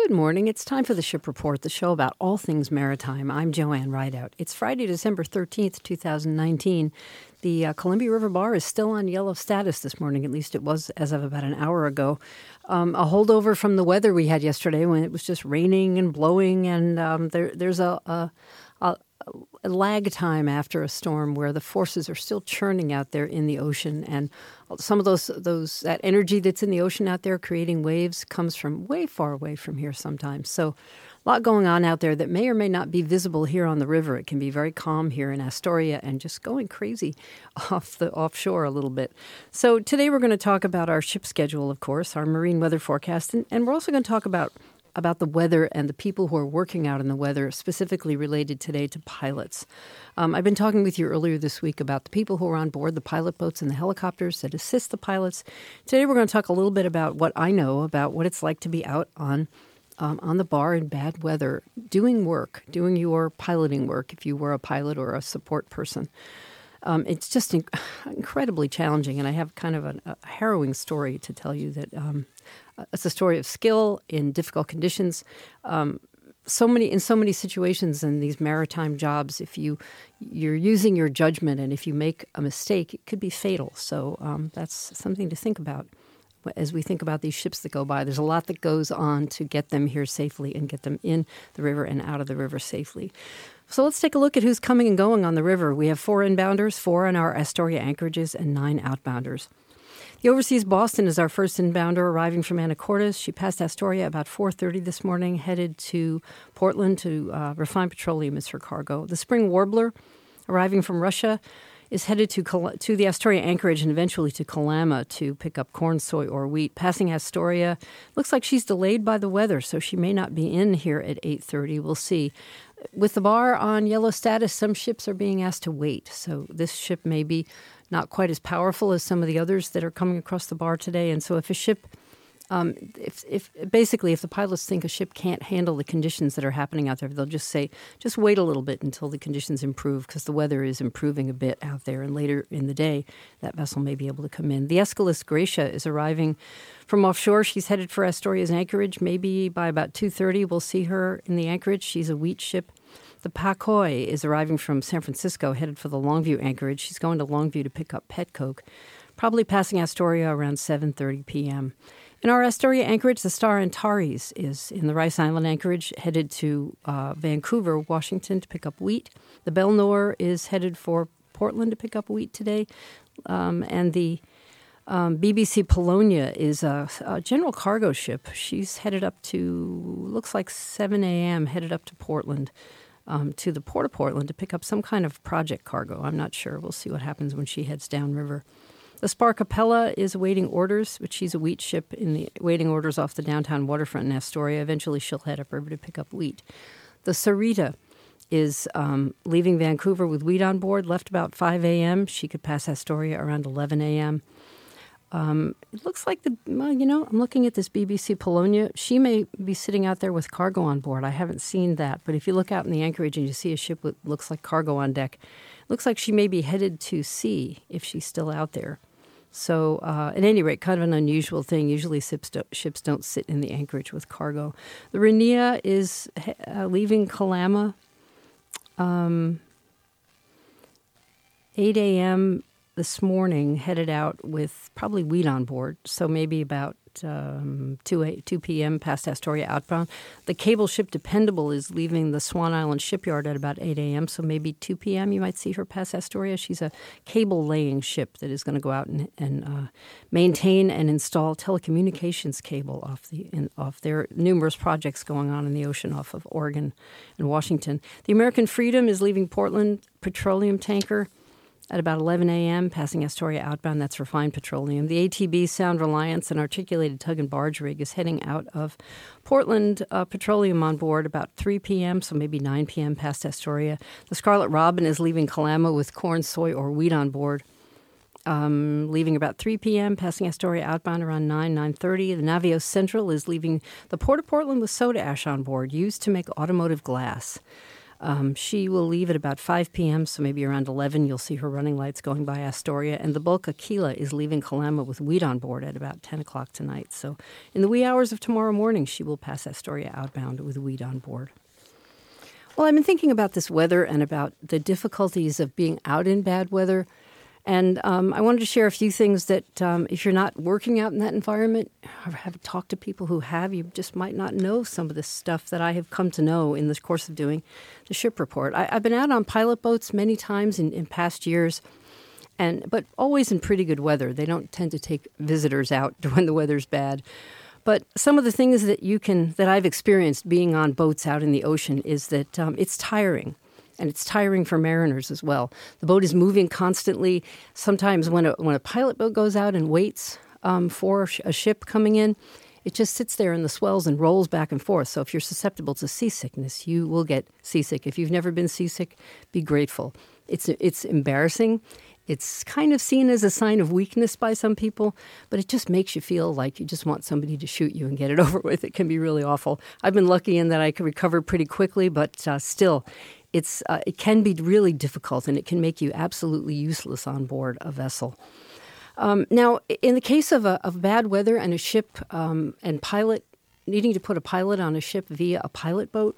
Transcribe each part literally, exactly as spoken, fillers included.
Good morning. It's time for the Ship Report, the show about all things maritime. I'm Joanne Rideout. It's Friday, December thirteenth, twenty nineteen. The uh, Columbia River Bar is still on yellow status this morning. At least it was as of about an hour ago. Um, a holdover from the weather we had yesterday when it was just raining and blowing, and um, there, there's a, a, a, a lag time after a storm where the forces are still churning out there in the ocean, and some of those those that energy that's in the ocean out there creating waves comes from way far away from here sometimes. So a lot going on out there that may or may not be visible here on the river. It can be very calm here in Astoria and just going crazy off the offshore a little bit. So today we're going to talk about our ship schedule, of course, our marine weather forecast, and, and we're also going to talk about about the weather and the people who are working out in the weather, specifically related today to pilots. Um, I've been talking with you earlier this week about the people who are on board the pilot boats and the helicopters that assist the pilots. Today we're going to talk a little bit about what I know about what it's like to be out on um, on the bar in bad weather, doing work, doing your piloting work if you were a pilot or a support person. Um, it's just inc- incredibly challenging, and I have kind of a, a harrowing story to tell you that um, it's a story of skill in difficult conditions. Um, so many in so many situations in these maritime jobs, if you you're using your judgment, and if you make a mistake, it could be fatal. So um, that's something to think about as we think about these ships that go by. There's a lot that goes on to get them here safely and get them in the river and out of the river safely. So let's take a look at who's coming and going on the river. We have four inbounders, four on our Astoria anchorages, and nine outbounders. The Overseas Boston is our first inbounder, arriving from Anacortes. She passed Astoria about four thirty this morning, headed to Portland to uh, refine petroleum as her cargo. The Spring Warbler, arriving from Russia, is headed to Col- to the Astoria anchorage and eventually to Kalama to pick up corn, soy, or wheat. Passing Astoria, looks like she's delayed by the weather, so she may not be in here at eight thirty. We'll see. With the bar on yellow status, some ships are being asked to wait. So this ship may be not quite as powerful as some of the others that are coming across the bar today. And so if a ship, um, if, if basically if the pilots think a ship can't handle the conditions that are happening out there, they'll just say, just wait a little bit until the conditions improve, because the weather is improving a bit out there. And later in the day, that vessel may be able to come in. The Aeschylus Gracia is arriving from offshore. She's headed for Astoria's anchorage. Maybe by about two thirty, we'll see her in the anchorage. She's a wheat ship. The Pakoi is arriving from San Francisco, headed for the Longview anchorage. She's going to Longview to pick up pet coke, probably passing Astoria around seven thirty p.m. In our Astoria anchorage, the Star Antares is in the Rice Island anchorage, headed to uh, Vancouver, Washington, to pick up wheat. The Belnor is headed for Portland to pick up wheat today. Um, and the um, B B C Polonia is a, a general cargo ship. She's headed up to, looks like seven a.m., headed up to Portland. Um, to the Port of Portland to pick up some kind of project cargo. I'm not sure. We'll see what happens when she heads downriver. The Spar Capella is awaiting orders, but she's a wheat ship in the waiting orders off the downtown waterfront in Astoria. Eventually, she'll head upriver to pick up wheat. The Sarita is um, leaving Vancouver with wheat on board, left about five a.m. She could pass Astoria around eleven a.m. Um, it looks like the, well, you know, I'm looking at this B B C Polonia. She may be sitting out there with cargo on board. I haven't seen that. But if you look out in the anchorage and you see a ship that looks like cargo on deck, it looks like she may be headed to sea if she's still out there. So uh, at any rate, kind of an unusual thing. Usually ships don't, ships don't sit in the anchorage with cargo. The Rainier is uh, leaving Kalama um, eight a.m., this morning, headed out with probably wheat on board, so maybe about um, two p.m. past Astoria outbound. The cable ship Dependable is leaving the Swan Island shipyard at about eight a.m., so maybe two p.m. you might see her pass Astoria. She's a cable-laying ship that is going to go out and, and uh, maintain and install telecommunications cable off the in, off their numerous projects going on in the ocean off of Oregon and Washington. The American Freedom is leaving Portland petroleum tanker at about eleven a.m., passing Astoria outbound. That's refined petroleum. The A T B Sound Reliance, an articulated tug and barge rig, is heading out of Portland uh, petroleum on board about three p.m., so maybe nine p.m. past Astoria. The Scarlet Robin is leaving Kalama with corn, soy, or wheat on board, um, leaving about three p.m., passing Astoria outbound around nine, nine thirty. The Navios Central is leaving the Port of Portland with soda ash on board, used to make automotive glass. Um, she will leave at about five p.m., so maybe around eleven you'll see her running lights going by Astoria. And the bulk Aquila is leaving Kalama with wheat on board at about ten o'clock tonight. So in the wee hours of tomorrow morning, she will pass Astoria outbound with wheat on board. Well, I've been thinking about this weather and about the difficulties of being out in bad weather. And um, I wanted to share a few things that um, if you're not working out in that environment or have talked to people who have, you just might not know some of this stuff that I have come to know in the course of doing the ship report. I, I've been out on pilot boats many times in, in past years, and but always in pretty good weather. They don't tend to take visitors out when the weather's bad. But some of the things that you can that I've experienced being on boats out in the ocean is that um, it's tiring. And it's tiring for mariners as well. The boat is moving constantly. Sometimes when a when a pilot boat goes out and waits um, for a ship coming in, it just sits there in the swells and rolls back and forth. So if you're susceptible to seasickness, you will get seasick. If you've never been seasick, be grateful. It's it's embarrassing. It's kind of seen as a sign of weakness by some people, but it just makes you feel like you just want somebody to shoot you and get it over with. It can be really awful. I've been lucky in that I can recover pretty quickly, but uh, still, It's uh, it can be really difficult, and it can make you absolutely useless on board a vessel. Um, now, in the case of a, of bad weather and a ship um, and pilot needing to put a pilot on a ship via a pilot boat,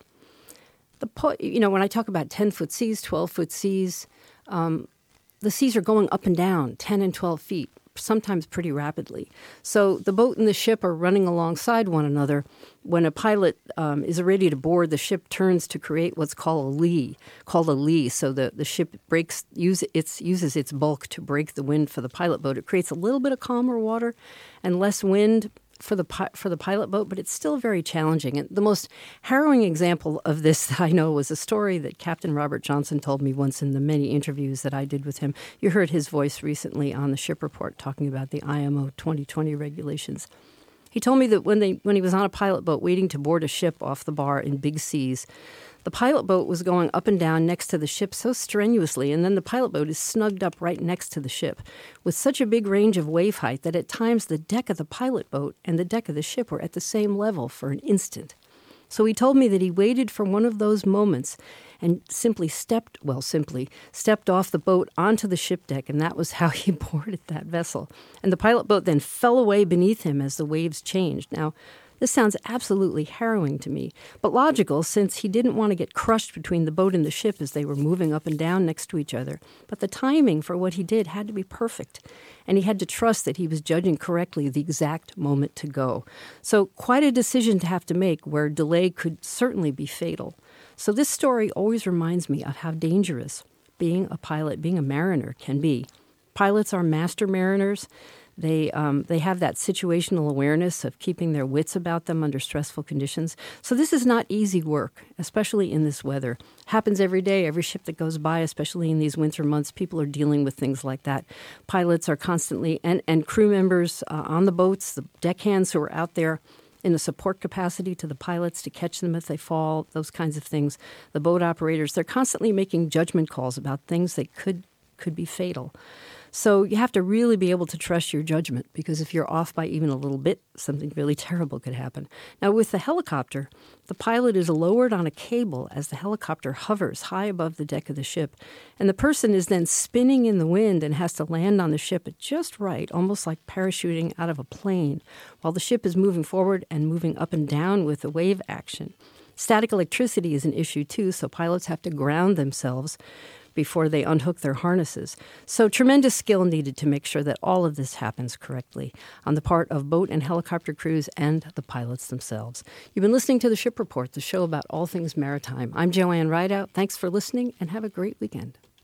the po- you know when I talk about ten-foot seas, twelve-foot seas, um, the seas are going up and down ten and twelve feet, sometimes pretty rapidly. So the boat and the ship are running alongside one another. When a pilot um, is ready to board, the ship turns to create what's called a lee, called a lee. So the, the ship breaks use its uses its bulk to break the wind for the pilot boat. It creates a little bit of calmer water and less wind for the for the pilot boat, but it's still very challenging. And the most harrowing example of this that I know was a story that Captain Robert Johnson told me once in the many interviews that I did with him. You heard his voice recently on the Ship Report talking about the I M O twenty twenty regulations. He told me that when they when he was on a pilot boat waiting to board a ship off the bar in big seas, the pilot boat was going up and down next to the ship so strenuously, and then the pilot boat is snugged up right next to the ship with such a big range of wave height that at times the deck of the pilot boat and the deck of the ship were at the same level for an instant. So he told me that he waited for one of those moments and simply stepped, well, simply stepped off the boat onto the ship deck, and that was how he boarded that vessel. And the pilot boat then fell away beneath him as the waves changed. Now, this sounds absolutely harrowing to me, but logical since he didn't want to get crushed between the boat and the ship as they were moving up and down next to each other. But the timing for what he did had to be perfect, and he had to trust that he was judging correctly the exact moment to go. So quite a decision to have to make where delay could certainly be fatal. So this story always reminds me of how dangerous being a pilot, being a mariner can be. Pilots are master mariners. They um, they have that situational awareness of keeping their wits about them under stressful conditions. So this is not easy work, especially in this weather. Happens every day, every ship that goes by, especially in these winter months. People are dealing with things like that. Pilots are constantly, and, and crew members uh, on the boats, the deckhands who are out there in a support capacity to the pilots to catch them if they fall, those kinds of things. The boat operators, they're constantly making judgment calls about things that could could be fatal. So you have to really be able to trust your judgment, because if you're off by even a little bit, something really terrible could happen. Now, with the helicopter, the pilot is lowered on a cable as the helicopter hovers high above the deck of the ship, and the person is then spinning in the wind and has to land on the ship at just right, almost like parachuting out of a plane, while the ship is moving forward and moving up and down with the wave action. Static electricity is an issue, too, so pilots have to ground themselves before they unhook their harnesses. So tremendous skill needed to make sure that all of this happens correctly on the part of boat and helicopter crews and the pilots themselves. You've been listening to The Ship Report, the show about all things maritime. I'm Joanne Rideout. Thanks for listening, and have a great weekend.